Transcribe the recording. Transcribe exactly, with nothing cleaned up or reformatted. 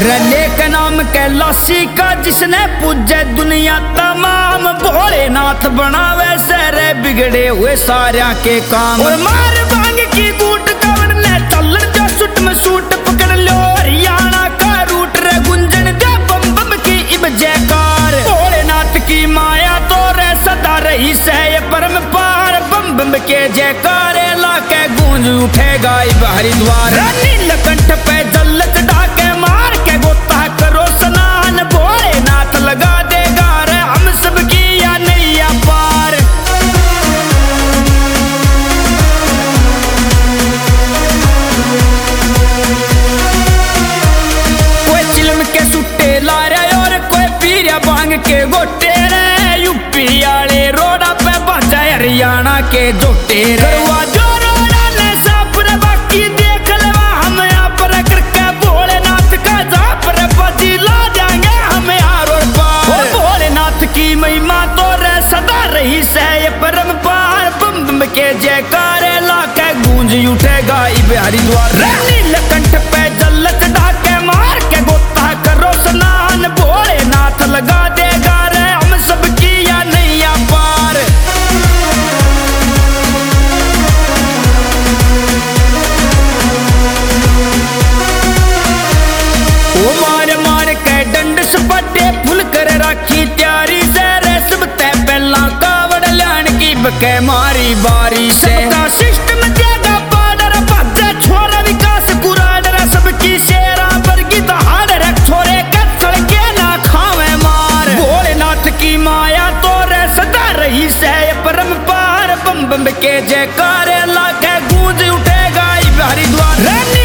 Lake नाम कैलाशी का जिसने पूजे दुनिया तमाम, भोलेनाथ बनावे सारे बिगड़े हुए सारिया के काम। और मार भांग की कूट कवड़ ने चलन जो सुट में सूट पकड़ लो, हरियाणा का रूट रे गुंजन दे बम बम की इब जयकार। भोलेनाथ की माया तो रे सदा रही से ये परम पार, बम बम के जयकारे ला के गूंज उठेगा इब हरिद्वार। नीलकंठ पे जल चढ़ा के मार के गोता करो स्नान, भोलेनाथ लगा देगा रे हम सब की या नैया पार। कोई चिलम के सुट्टे ला रहे और कोई पीरिया भांग के गोटे रे, यूपी वाले रोड़ा पे बाजा हरियाणा के जोटे रे। परम पार बम बम के जयकारे ला के गूंज उठेगा इब हरिद्वार। नीलकंठ पे जल चढ़ा के मार के गोता करो स्नान, भोलेनाथ लगा देगा रे हम सब की या नैया पार। ओ मार मार के डंड सपाटे फुल कर राखी त्यारी से रे, सब ते पहला के मारी बारी से सिस्टम देगा पाडर बच्चे छोरा विकास कुराडर, सबकी शेरा बरगी दहाड़ रख छोरे कत्ल के ना खावे मार। भोलेनाथ की माया तो रे सदा रही से परम पार, बम बम के जयकारे ला के गूंज उठेगा इब हरिद्वार।